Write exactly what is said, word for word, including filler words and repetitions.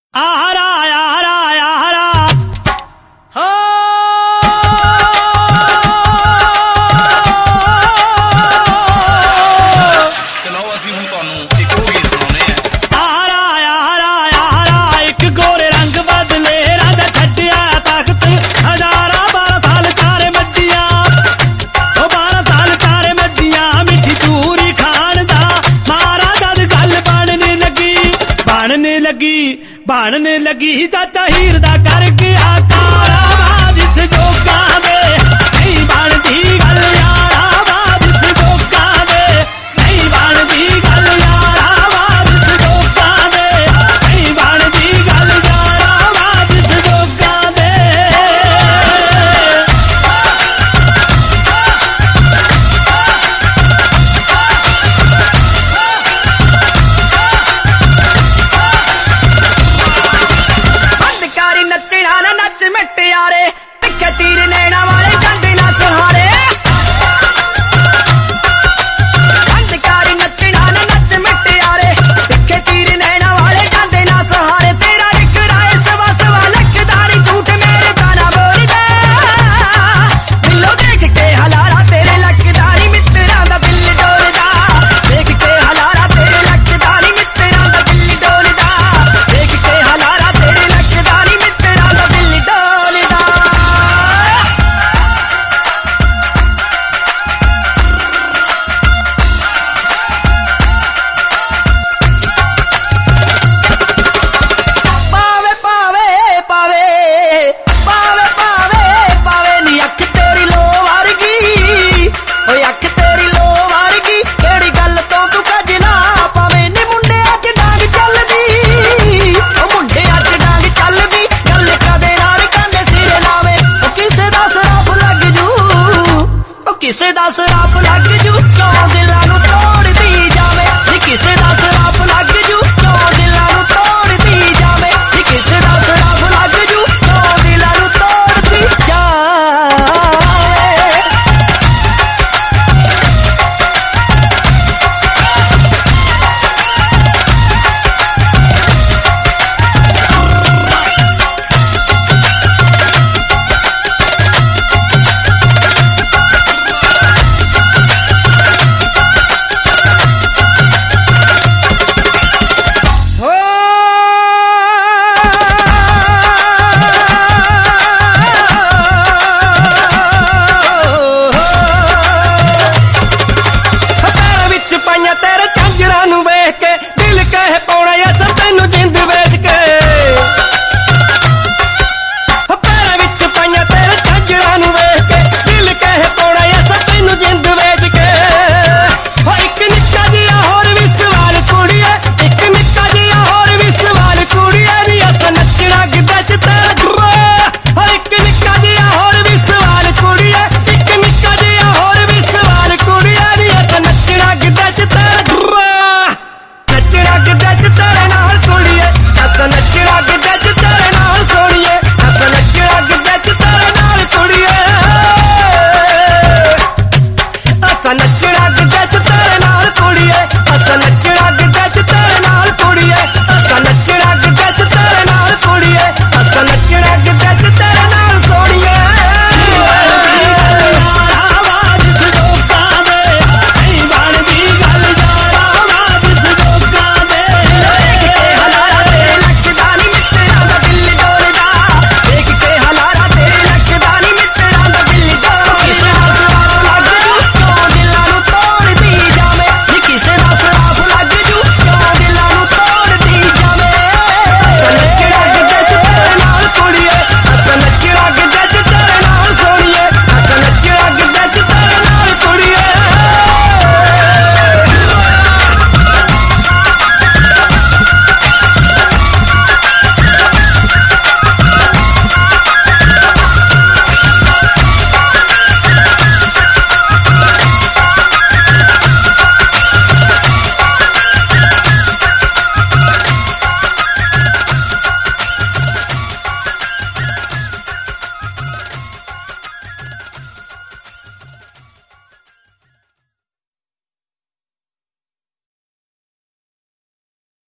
आरा आरा आरा हो चलो असीं हुण तुहानूं इक होर गीत सुणाउने आ। आरा आरा आरा एक गोरे रंग बदले रंग छड्डिया तख्त हजारा बारह साल चारे मज्जियां ओ बारह साल चारे मज्जियां मिठी चूरी खान दा मारा जद गल बनने लगी बनने लगी बनने लगी चाचा हीर दा कर गया तारा जिस जोगा दे नहीं बनदी गल यारा जिस जोगा दे नहीं बनदी गल यारा जिस जोगा दे नहीं बनदी गल यारा जिस जोगा दे। नचना ना नच मिट यारे तिखे तीर नैना वाले जांदे ना सहारे अंधकारी नचना ना नच मिट यारे तिखे तीर नैना वाले जांदे ना सहारे तेरा रिकराए सवा सवा लखदारी झूठ मेरे ताना बोल दे दिलों देख के हलारा तेरे लखदारी मित्तरां दा दिल डोलदा देख के हलारा तेरे लखदारी मित्तरां दा दिल डोलदा देख के हलारा तेरे लखदारी किसे दस